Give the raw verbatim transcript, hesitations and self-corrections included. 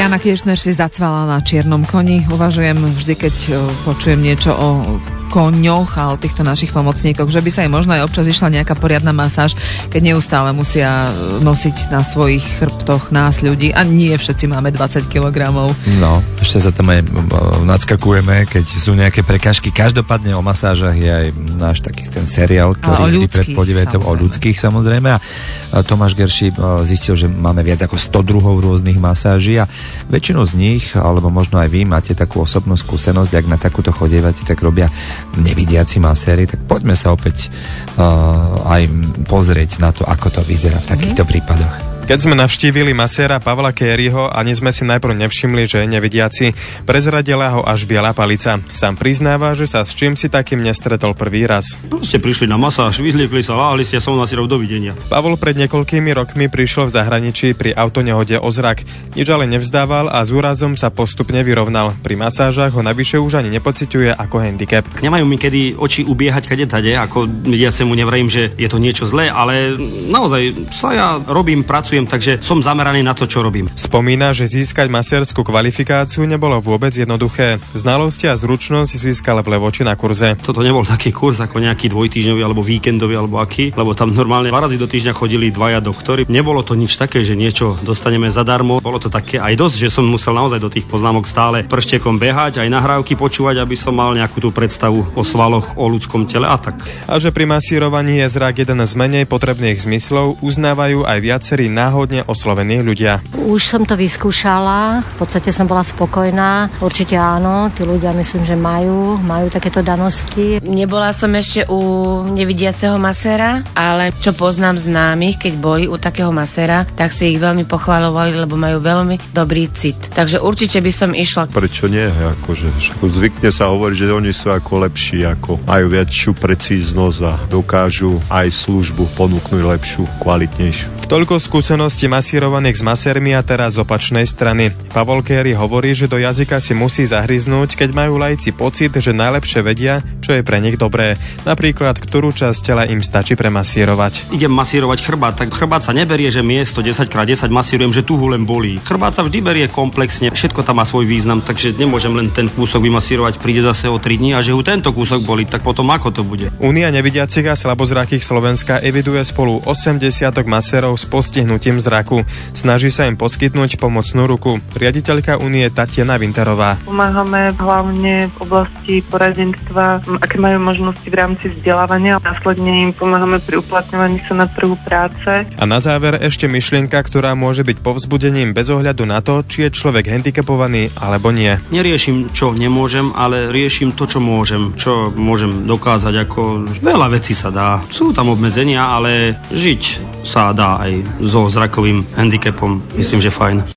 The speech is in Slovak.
Jana Kiršner si zacvala na čiernom koni. Uvažujem vždy, keď počujem niečo o koňoch a o týchto našich pomocníkoch, že by sa im možno aj občas išla nejaká poriadna masáž, keď neustále musia nosiť na svojich chrbtoch nás ľudí a nie všetci máme dvadsať kilogramov. No, ešte sa tam aj nadskakujeme, keď sú nejaké prekážky. Každopádne o masážach je aj náš taký ten seriál, ktorý predpodieve o ľudských samozrejme. A Tomáš Gerši zistil, že máme viac ako sto druhov rôznych masáží a väčšinu z nich, alebo možno aj vy máte takú osobnú skúsenosť, ak na takúto chodievate, tak robia nevidiaci maséri, tak poďme sa opäť uh, aj pozrieť na to, ako to vyzerá v takýchto prípadoch. Keď sme navštívili maséra Pavla Kériho, ani sme si najprv nevšimli, že je nevidiaci. Prezradila ho až biela palica. Sám priznáva, že sa s čím si takým nestretol prvý raz. Ste prišli na masáž, vyzliekli sa, láhli si a som nasierov dovidenia. Pavol pred niekoľkými rokmi prišiel v zahraničí pri autonehode o zrak. Nič ale nevzdával a s úrazom sa postupne vyrovnal. Pri masážach ho navyše už ani nepociťuje ako handicap. Nemajú mi kedy oči ubiehať kade tade, ako vidiacemu nevrajím, že je to niečo zlé, ale naozaj sa ja robím, pracujem, takže som zameraný na to, čo robím. Spomína, že získať masérskú kvalifikáciu nebolo vôbec jednoduché. Znalosti a zručnosť získal v Levoči na kurze. Toto nebol taký kurz ako nejaký dvojtýždňový alebo víkendový alebo aký, lebo tam normálne dva razy do týždňa chodili dvaja doktori. Nebolo to nič také, že niečo dostaneme zadarmo. Bolo to také aj dosť, že som musel naozaj do tých poznámok stále prštekom behať, aj nahrávky počúvať, aby som mal nejakú tú predstavu o svaloch, o ľudskom tele a tak. A že pri masírovaní je zrak jeden z menej potrebných zmyslov, uznávajú aj viacerí náhodne oslovení ľudia. Už som to vyskúšala, v podstate som bola spokojná. Určite áno, tí ľudia myslím, že majú, majú takéto danosti. Nebola som ešte u nevidiaceho maséra, ale čo poznám známych, keď boli u takého maséra, tak si ich veľmi pochvaľovali, lebo majú veľmi dobrý cit. Takže určite by som išla. Prečo nie? Akože, zvykne sa hovoriť, že oni sú ako lepší, ako majú väčšiu precíznosť a dokážu aj službu ponúknuť lepšiu, kvalitnejšiu. Toľko skúsenosti masírovaných s masérmi a teraz z opačnej strany. Pavol Kéry hovorí, že do jazyka si musí zahryznúť, keď majú laici pocit, že najlepšie vedia, čo je pre nich dobré. Napríklad, ktorú časť tela im stačí premasírovať. Idem masírovať chrbát, tak chrbát sa neberie, že miesto desať krát desať masírujem, že tu len bolí. Chrbát sa vždy berie komplexne, všetko tam má svoj význam, takže nemôžem len ten kúsok vymasírovať, príde zase o tri dni a že u tento kúsok bolí, tak potom ako to bude. Únia nevidiacich a slabozrakých Slovenska eviduje spolu osemdesiat masérov s postihnutím zraku. Snaží sa im poskytnúť pomocnú ruku. Riaditeľka Únie Tatiana Winterová. Pomáhame hlavne v oblasti poradenstva, aké majú možnosti v rámci vzdelávania. Následne im pomáhame pri uplatňovaní sa na trhu práce. A na záver ešte myšlienka, ktorá môže byť povzbudením bez ohľadu na to, či je človek handicapovaný alebo nie. Neriešim, čo nemôžem, ale riešim to, čo môžem. Čo môžem dokázať, ako veľa vecí sa dá. Sú tam obmedzenia, ale žiť sa dá aj so zrakovým handicapom. Myslím, že fajn.